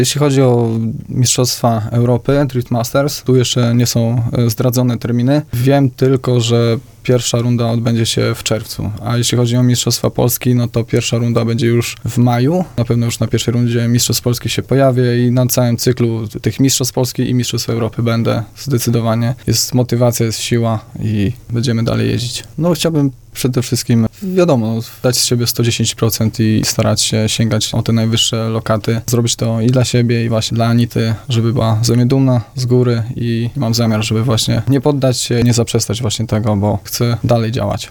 Jeśli chodzi o Mistrzostwa Europy, Drift Masters, tu jeszcze nie są zdradzone terminy. Wiem tylko, że pierwsza runda odbędzie się w czerwcu, a jeśli chodzi o Mistrzostwa Polski, no to pierwsza runda będzie już w maju. Na pewno już na pierwszej rundzie Mistrzostw Polski się pojawię i na całym cyklu tych Mistrzostw Polski i Mistrzostw Europy będę zdecydowanie. Jest motywacja, jest siła i będziemy dalej jeździć. No chciałbym przede wszystkim, wiadomo, dać z siebie 110% i starać się sięgać o te najwyższe lokaty. Zrobić to i dla siebie, i właśnie dla Anity, żeby była ze mnie dumna z góry i mam zamiar, żeby właśnie nie poddać się, nie zaprzestać właśnie tego, bo chcę dalej działać.